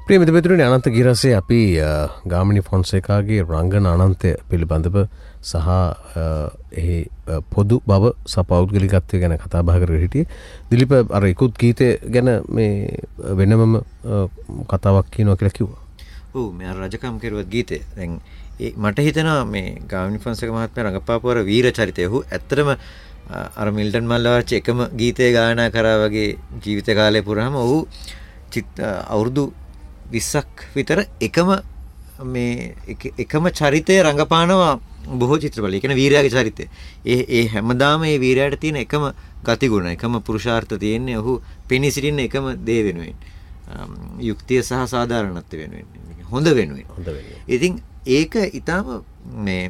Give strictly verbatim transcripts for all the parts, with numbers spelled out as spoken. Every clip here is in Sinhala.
ප්‍රිය මිත්‍රයනි අනන්ත ගිරසේ අපි ගාමිණී ෆොන්සේකාගේ රංගන අනන්තය පිළිබඳව සහ එහි පොදු බව සහ පෞද්ගලිකත්වය ගැන කතා බහ කරගෙන හිටියේ. දිලිප අර ඉක්ුත් ගීතය ගැන මේ වෙනමම කතාවක් කියනවා කියලා කිව්වා. ඔව් මේ අර රජකම් කෙරුවත් ගීතය දැන් මට හිතෙනවා මේ ගාමිණී ෆොන්සේක මහත්මයා රඟපාපු අර වීර චරිතය ඔහු ඇත්තටම අර මිල්ටන් මල්ලවර්ච්චි එකම ගීතය ගායනා කරා වගේ ජීවිත කාලය පුරාම ඔහු අවුරුදු විස්සක් විතර එකම මේ එකම චරිතය රඟපානවා බොහෝ චිත්‍රපටවල. ඒ කියන්නේ වීරයාගේ චරිතය. ඒ ඒ හැමදාම මේ වීරයාට තියෙන එකම ගතිගුණ, එකම පුරුෂාර්ථ තියෙන්නේ ඔහු පෙනී සිටින එකම දේ වෙනුවෙන්. යුක්තිය සහ සාධාරණත්වය වෙනුවෙන්. හොඳ වෙනුවෙන්. හොඳ වෙනුවෙන්. ඉතින් ඒක ඊටාම මේ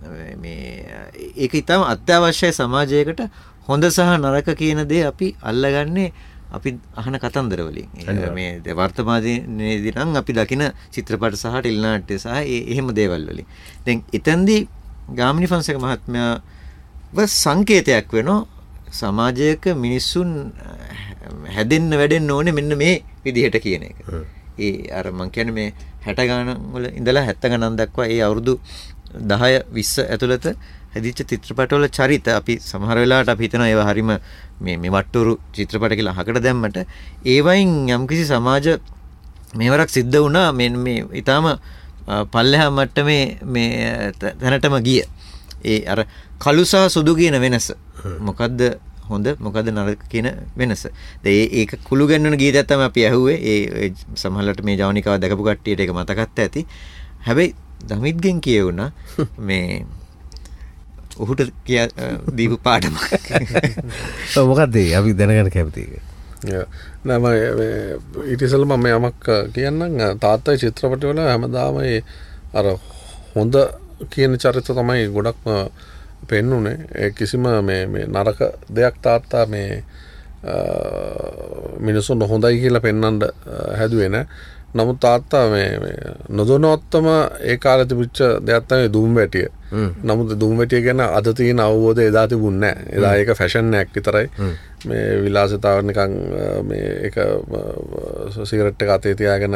මේ ඒක ඊටාම අත්‍යවශ්‍යයි සමාජයකට. හොඳ සහ නරක කියන දේ අපි අල්ලගන්නේ අපි අහන කතන්දර වලින්. මේ වර්තමානයේදී නම් අපි දකින චිත්‍රපට සහ ටෙලිනාට්‍ය සහ ඒ එහෙම දේවල් වලින්. දැන් එතෙන්දී ගාමිණී ෆොන්සේක මහත්මයාව සංකේතයක් වෙනවා සමාජයක මිනිස්සුන් හැදෙන්න වැඩෙන්න ඕනේ මෙන්න මේ විදිහට කියන එක. ඒ අර මං කියන්නේ මේ හැට ගණන් වල ඉඳලා හැත්තෑ ගණන් දක්වා ඒ අවුරුදු දහය විස්ස ඇතුළත හැදිච්ච චිත්‍රපටවල චරිත අපි සමහර වෙලාවට අපි හිතනවා ඒවා හරිම මේ මේ වට්ටුරු චිත්‍රපට කියලා අහකට දැම්මට ඒවයින් යම්කිසි සමාජ මේවරක් සිද්ධ වුණා මේ මේ ඊටාම පල්ලෙහා මට්ටමේ මේ තැනටම ගිය ඒ අර කළු සහ සුදු කියන වෙනස මොකද්ද හොඳ මොකද්ද නරක කියන වෙනස. දැන් ඒක කුළු ගන්නන ගීතයක් තමයි අපි ඇහුවේ. ඒ සමහරවිට මේ ජවනිකාව දැකපු කට්ටියට ඒක මතකත් ඇති. හැබැයි දමිත්ගෙන් කියවුණා මේ ඔහුට කිය දීපු පාඩමක්. ඔව් මොකද්ද අපි දැනගන්න කැමතියි. නෑ මම ඊට ඉස්සෙල්ලා මම යමක් කියන්නම්. තාත්තයි චිත්‍රපටවල හැමදාම අර හොඳ කියන චරිත තමයි ගොඩක්ම පෙන්නුනේ. ඒ කිසිම මේ මේ නරක දෙයක් තාත්තා මේ මිනිසුන් හොඳයි කියලා පෙන්වන්න හැදුවේ නෑ. නමුත් තාත්තා මේ නොදොනවත්තම ඒ කාලේ තිබිච්ච දෙයක් තමයි දුම් වැටිය. නමුත් දුම් වැටිය ගැන අද තියෙන අවබෝධය එදා තිබුණේ නැහැ. එදා ඒක ෆැෂන් එකක් විතරයි. මේ විලාසිතාව නිකන් මේ ඒක සිගරට් එක අතේ තියාගෙන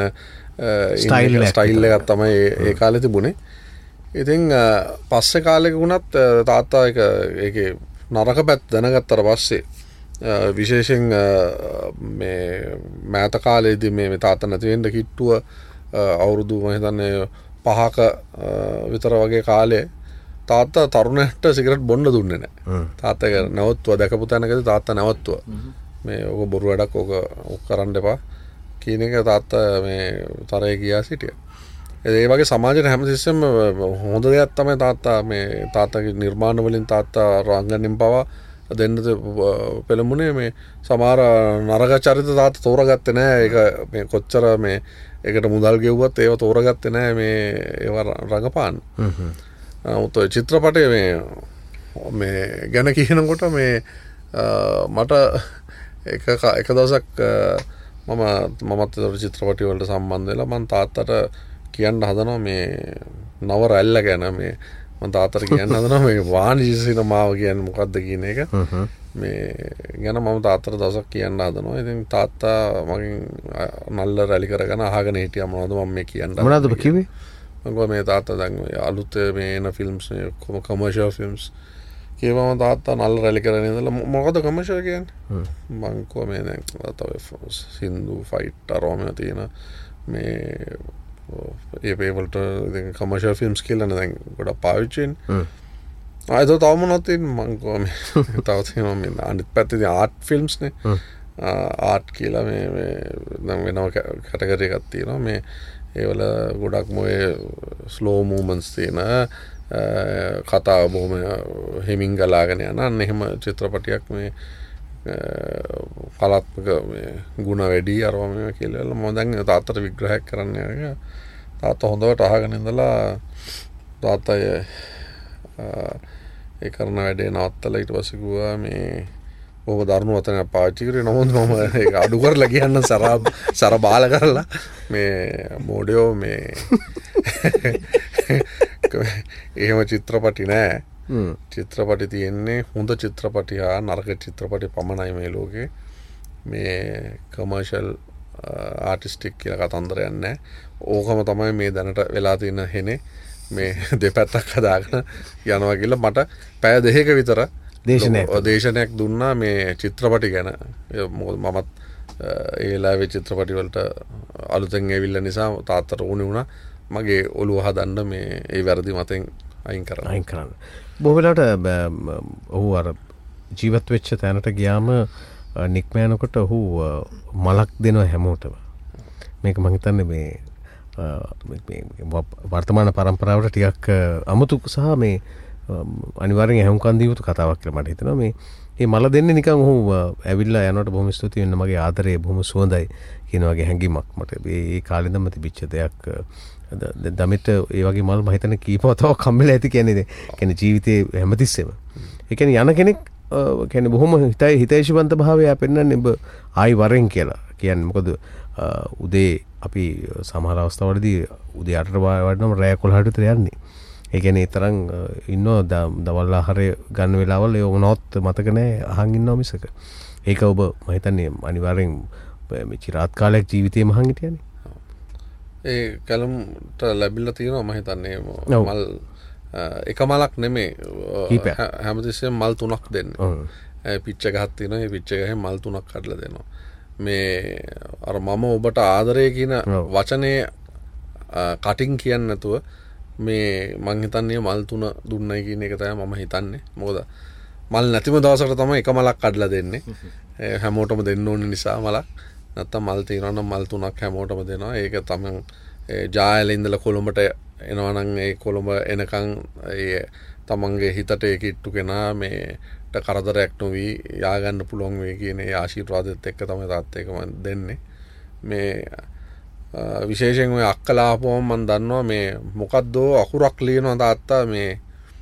ස්ටයිල් එකක් තමයි ඒ කාලේ තිබුණේ. ඉතින් පස්සේ කාලෙක වුණත් තාත්තා ඒක ඒකේ නරක පැත්ත දැනගත්තට පස්සේ විශේෂයෙන් මේ මෑත කාලේදී මේ තාත්තා නැති වෙන්න කිට්ටුව අවුරුදු මම හිතන්නේ පහක විතර වගේ කාලේ තාත්තා තරුණයට සිගරට් බොන්න දුන්නේ නැහැ. තාත්තා ඒක නැවතුවා දැකපු තැනකදී තාත්තා නැවතුවා. මේ ඔක බොරු වැඩක් ඔක ඔක් කරන්න එපා කියන එක තාත්තා මේ තරයේ ගියා සිටියා. ඒ වගේ සමාජයේ හැමතිස්සෙම හොඳ දෙයක් තමයි තාත්තා මේ තාත්තගේ නිර්මාණ වලින් තාත්තා රංගනින් පවා දෙන්න පෙළඹුණේ. මේ සමහර නරක චරිත තාත්තා තෝරගත්තේ නැහැ. ඒක මේ කොච්චර මේ ඒකට මුදල් ගෙව්වත් ඒව තෝරගත්තේ නැහැ මේ ඒව රඟපාන්න. නමුත් චිත්‍රපටයේ මේ මේ ගැන කියනකොට මේ මට එක එක දවසක් මම මමත් චිත්‍රපටි වලට සම්බන්ධ වෙලා මම තාත්තට කියන්න හදනවා මේ නව රැල්ල ගැන. මේ මම තාත්තට කියන්න හදනවා මේ වාණිජ සිනමාව කියන්නේ මොකක්ද කියන එක. මේ ගැන මම තාත්තට දවසක් කියන්න හදනවා. ඉතින් තාත්තා මගෙන් නල්ල රැලි කරගෙන අහගෙන හිටියා මොනවද මම මේ කියන්න. මොනවද ඔබ කිව්වේ? මම කිව්වා මේ තාත්තා දැන් අලුත් මේ එන ෆිල්ම්ස් මේ කමර්ෂල් ෆිල්ම්ස් කියවම තාත්තා නල්ල රැලි කරගෙන ඉඳලා මොකද කමර්ෂල් කියන්නේ? මම කිව්වා මේ දැන් තව සින්දු ෆයිට් අරෝම තියෙන මේ ඒ වේවලට කමර්ෂල් ෆිල්ම්ස් කියලා දැන් ගොඩක් පාවිච්චි වෙන්නේ. ආයෙත් තව මොනවද තියෙන්නේ මං කිව්වා මේ තව තියෙනවා මේ අනිත් පැත්තේ ආර්ට් ෆිල්ම්ස් නේ. ආර්ට් කියලා මේ මේ දැන් වෙනම කැටගරි එකක් තියෙනවා. මේ ඒවල ගොඩක්ම ඔය ස්ලෝ මූවමන්ට්ස් තියෙන කතාව බොහොම හිමින් ගලාගෙන යන අන්න එහෙම චිත්‍රපටයක් මේ කලාත්මක මේ ගුණ වැඩි අරවා මේ කියලා මම දැන් තාත්තට විග්‍රහයක් කරන්න යනවා. තාත්තා හොඳට අහගෙන ඉඳලා තාත්තා ඒ කරන වැඩේ නවත්තලා ඊට පස්සේ කිව්වා මේ බොහොම දරුණු වචනයක් පාවිච්චි කරේ. නමුත් මම ඒක අඩු කරලා කියන්න සරා සර බාල කරලා මේ මොඩියෝ මේ එහෙම චිත්‍රපටි නෑ. චිත්‍රපටි තියෙන්නේ හොඳ චිත්‍රපටි හා නරක චිත්‍රපටි පමණයි මේ ලෝකේ. මේ කමර්ෂල් ආටිස්ටික් කියලා කතන්දරයක් නැහැ. ඕකම තමයි මේ දැනට වෙලා තියෙන හෙනේ මේ දෙපැත්තක් හදාගෙන යනවා කියලා මට පැය දෙකක විතර දේශනයක් දේශනයක් දුන්නා මේ චිත්‍රපටි ගැන. මොකද මමත් ඒ වෙලාවේ චිත්‍රපටි වලට අලුතෙන් ඇවිල්ලා නිසා තාත්තට ඕනේ වුණා මගේ ඔළුව හදන්න මේ ඒ වැරදි මතෙන් අයින් කරන්න. අයින් කරන්න. බොහෝ වෙලාවට ඔහු අර ජීවත් වෙච්ච තැනට ගියාම නික්ම යනකොට ඔහු මලක් දෙනවා හැමෝටම. මේක මම හිතන්නේ මේ වර්තමාන පරම්පරාවට ටිකක් අමුතු සහ මේ අනිවාර්යෙන් ඇහුම්කන් දිය යුතු කතාවක් කියලා මට හිතෙනවා. මේ මේ මල දෙන්නේ නිකන් ඔහු ඇවිල්ලා යනකොට බොහොම ස්තුතියි වෙන්න මගේ ආදරේ බොහොම සුවඳයි කියන වගේ හැඟීමක් මට මේ කාලේ ඉඳන්ම තිබිච්ච දෙයක්. දමිට ඒ වගේ මල් මම හිතන්නේ කීපවතාවක් කම්මලා ඇති කියන්නේ. කියන්නේ ජීවිතේ හැමතිස්සෙම. ඒ කියන්නේ යන කෙනෙක් කියන්නේ බොහොම හිතයි හිතේශවන්ත භාවය පෙන්වන්නේ ඔබ ආයි වරෙන් කියලා. කියන්නේ මොකද උදේ අපි සමහර අවස්ථාවලදී උදේ අටට වඩනම රෑ එකොළහට විතර යන්නේ. ඒ කියන්නේ තරම් ඉන්නෝ දවල් ආහාරය ගන්න වෙලාවල් ඒ මොනවත් මතක නැහැ අහන් ඉන්නවා මිසක. ඒක ඔබ මම හිතන්නේ අනිවාර්යෙන් මේ චිරාත් කාලයක් ජීවිතේම අහන් හිටියනේ. ඒ කලම්ට ලැබිලා තියෙනවා මම හිතන්නේ මල් එක මලක් නෙමේ හැමතිස්සෙම මල් තුනක් දෙන්නේ. පිච්ච ගහක් තියෙනවා. ඒ පිච්ච ගහෙන් මල් තුනක් කඩලා දෙනවා. මේ අර මම ඔබට ආදරය කියන වචනේ කටින් කියන්නේ නැතුව මේ මං හිතන්නේ මල් තුන දුන්නයි කියන එක තමයි මම හිතන්නේ. මොකද මල් නැතිම දවසකට තමයි එක මලක් කඩලා දෙන්නේ. හැමෝටම දෙන්න ඕන නිසා මලක්. නැත්තම් මල් තියනවා නම් මල් තුනක් හැමෝටම දෙනවා. ඒක තමයි ජායලේ ඉඳලා කොළඹට එනවා නම් ඒ කොළඹ එනකන් ඒ තමන්ගේ හිතට ඒක ඉට්ටු කෙනා මේට කරදරයක් නොවි යා ගන්න පුළුවන් වෙයි කියන ඒ ආශිර්වාදෙත් එක්ක තමයි තාත්තා ඒක මම දෙන්නේ. මේ විශේෂයෙන් ඔය අක්කලා ආපුවම මම දන්නවා මේ මොකද්ද අකුරක් ලියනවා තාත්තා මේ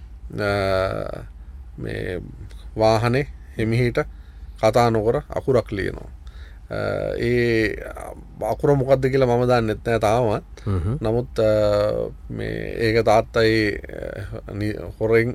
මේ වාහනේ හිමිහිට කතා නොකර අකුරක් ලියනවා. ඒ අකුර මොකක්ද කියලා මම දන්නෙත් නෑ තාමත්. නමුත් මේ ඒක තාත්තයි හොරෙන්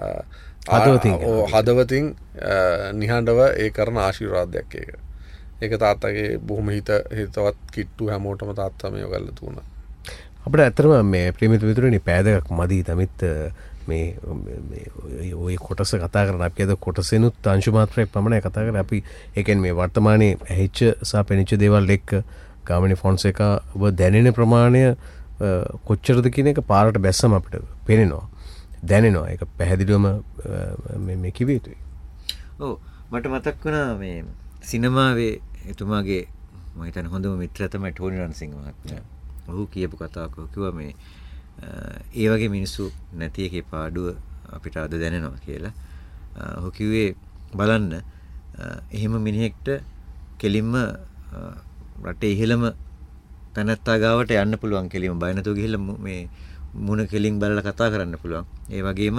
හදවතින් නිහඬව ඒ කරන ආශිර්වාදයක් ඒක. ඒක තාත්තගේ බොහොම හිත හිතවත් කිට්ටු හැමෝටම තාත්තා මේව කරලා තුණා. අපිට ඇත්තටම මේ ප්‍රේමිත මිතුරනි පෑදයක් මදි තමයිත් මේ ඔය කොටස කතා කරන අපි අද කොටසෙනුත් අංශු මාත්‍රයක් පමණයි කතා කරන්නේ. අපි ඒ කියන්නේ මේ වර්තමානයේ ඇහිච්ච සහ පෙනිච්ච දේවල් එක්ක ගාමිණී ෆොන්සේකා ඔබ දැනෙන ප්‍රමාණය කොච්චරද කියන එක පාරට බැස්සම අපිට පේනවා. දැනෙනවා. ඒක පැහැදිලිවම මේ මේ කිව්ව යුතුයි. ඔව් මට මතක් වුණා මේ සිනමාවේ එතුමාගේ මම හිතන්නේ හොඳම මිත්‍රයා තමයි ටෝනි රන්සිංහ මහත්මයා. ඔහු කියපු කතාවක් කිව්වා මේ ඒ වගේ මිනිස්සු නැති එකේ පාඩුව අපිට අද දැනෙනවා කියලා. ඔහු කිව්වේ බලන්න එහෙම මිනිහෙක්ට කෙලින්ම රටේ ඉහළම තැනත්තා ගාවට යන්න පුළුවන් කෙලින්ම බය නැතුව ගිහිල්ලා මේ මුණ කෙලින් බලලා කතා කරන්න පුළුවන්. ඒ වගේම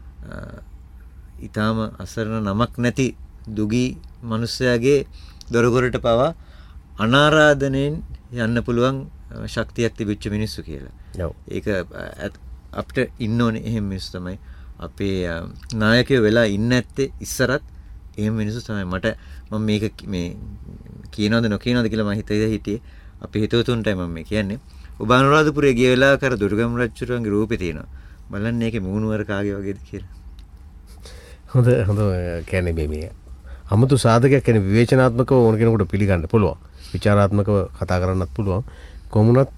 ඊටාම අසරණ නමක් නැති දුගී මිනිස්සයාගේ දොරගොරට පවා අනාරාධනෙන් යන්න පුළුවන් ශක්තියක් තිබිච්ච මිනිස්සු කියලා. ඒක අපිට ඉන්න ඕනේ එහෙම මිනිස්සු තමයි අපේ නායකයෝ වෙලා ඉන්න ඇත්තේ ඉස්සරත් එහෙම මිනිස්සු තමයි. මට මම මේක මේ කියනවද නොකියනවද කියලා මම හිතේ හිටියේ අපේ හිතවතුන්ටයි මම මේ කියන්නේ. ඔබ අනුරාධපුරේ ගිය වෙලාවක අර දුර්ගම් රජුගේ රූපේ තියෙනවා. බලන්න ඒකේ මූණුවර කාගේ වගේද කියලා. හොඳ හොඳ කියන්නේ මේ මේ අමුතු සාධකයක් කියන්නේ විවේචනාත්මකව ඕන කෙනෙකුට පිළිගන්න පුළුවන්. විචාරාත්මකව කතා කරන්නත් පුළුවන්. කොමුණත්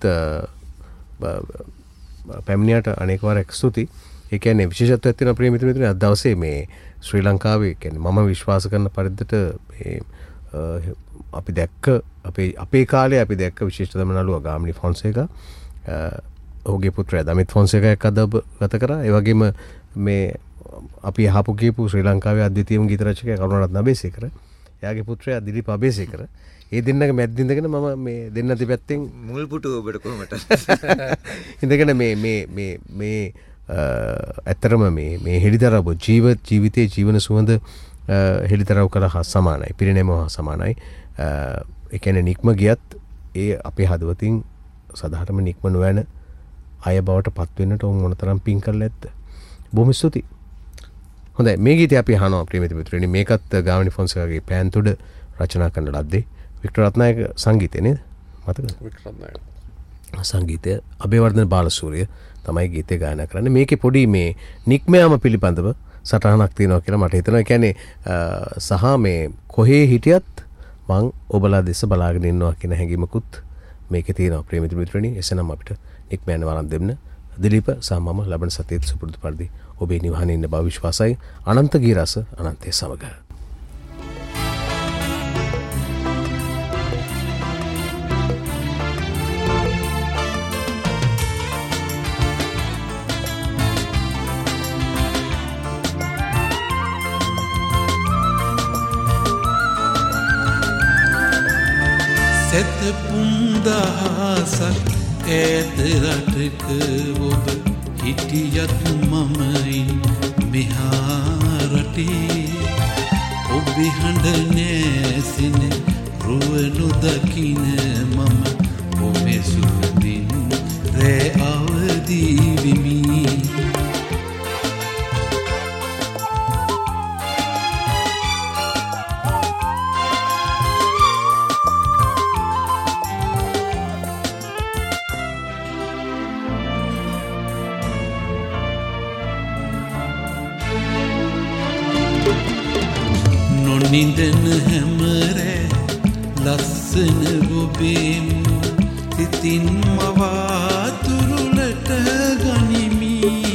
පැමිණියට අනේක වාරයක් ස්තුතියි. ඒ කියන්නේ විශේෂත්වයක් තියෙන ප්‍රිය මිත්‍ර මිත්‍රයන් අද දවසේ මේ ශ්‍රී ලංකාවේ කියන්නේ මම විශ්වාස කරන පරිද්දට මේ අපි දැක්ක අපේ අපේ කාලේ අපි දැක්ක විශේෂතම නළුවා ගාමිණී ෆොන්සේකා ඔහුගේ පුත්‍රයා දමිත් ෆොන්සේකා එක්ක අද ගත කරා. ඒ වගේම මේ අපි අහපු කියපු ශ්‍රී ලංකාවේ අද්විතීයම ගීත රචකයා කරුණාරත්න අබේසේකර එයාගේ පුත්‍රයා දිලීප් අබේසේකර ඒ දෙන්නගේ මැද්ද ඉඳගෙන මම මේ දෙන්න දෙපැත්තෙන් මුල් පුටුව ඔබට කොහමද ඉඳගෙන මේ මේ මේ මේ ඇත්තරම මේ මේ හෙලිදරව් ජීව ජීවිතයේ ජීවන සුවඳ හෙලිදරව් කළ හා සමානයි. පිරිනැම හා සමානයි. ඒ කියන්නේ නික්ම ගියත් ඒ අපේ හදවතින් සදාටම නික්ම නොවන අය බවට පත් වෙන්නට උන් මොනතරම් පින් කරලා ඇද්ද. බොහොම ස්තුතියි. හොඳයි මේ ගීතය අපි අහනවා ප්‍රේමිත මිත්‍රයනි. මේකත් ගාමිණී ෆොන්සේකාගේ පෑන්තුඩ රචනා කරන ලද්දේ වික්ටර් රත්නායක සංගීතය නේද? මතකද? සංගීතය අබේවර්ධන බාලසූරිය තමයි ගීතය ගායනා කරන්නේ. මේකේ පොඩි මේ නික්මයාම පිළිබඳව සටහනක් තියෙනවා කියලා මට හිතෙනවා. ඒ කියන්නේ සහ මේ කොහේ හිටියත් මං ඔබලා දෙස බලාගෙන ඉන්නවා කියන හැඟීමකුත් මේකේ තියෙනවා. ප්‍රේමිත මිත්‍රණි, එසනම් අපිට නික්මයන් වරන් දෙන්න. දිලීප සහ මම ලබන සතියේ සුපුරුදු පරිදි ඔබේ නිවහනේ ඉන්න බව විශ්වාසයි. අනන්ත ගීරස අනන්තයේ සමග. සැත පුන්දහසක් ඈත රටක ඔබ හිටියත් මමයි මෙහා රටේ ඔබේ හඬ නැසින රුව නොදකින මම ඔබේ සුවඳින් රෑ අවදී වෙමි. නිදන හැමරෑ ලස්සන ඔබේම සිතින් මවාතුරුලට ගනිමි.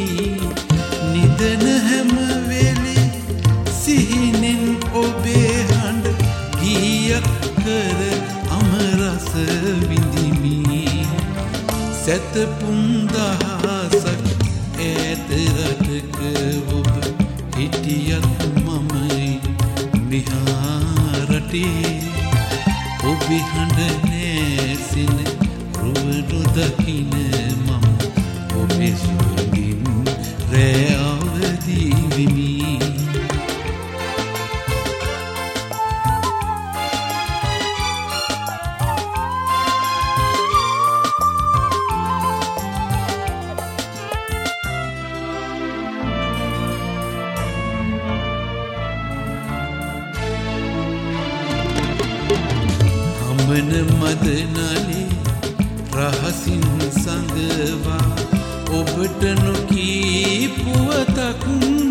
නිදන හැම වෙලේ සිහිනෙන් ඔබේ හඬ ගීයක් කර අමරස විඳිමි. සැතපුම් දහසක් ඈත රටක ඔබ හිටියත් මමයි මෙහා රටේ ඔබේ හඬ නැසින රුව නොදකින මම ඔබේ සුවඳින් රෑ අවදී වෙමි. මන මදනලේ රහසින් සඟවා ඔබට නොකී පුවතක්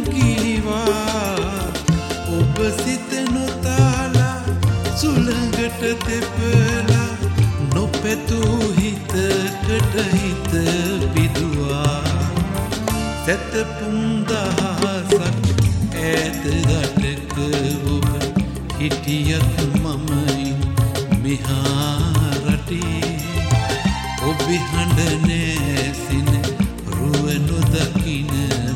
කීවා. ඔබ සිත නොතාලා සුළඟට තෙපලා නොපැතූ හිතකට හිත පිදුවා. සැතපුම් දහසක් ඈත රටක ඔබ හිටියත් මමයි මෙහා රටේ ඔබේ හඬ නැසින රුව නොදකින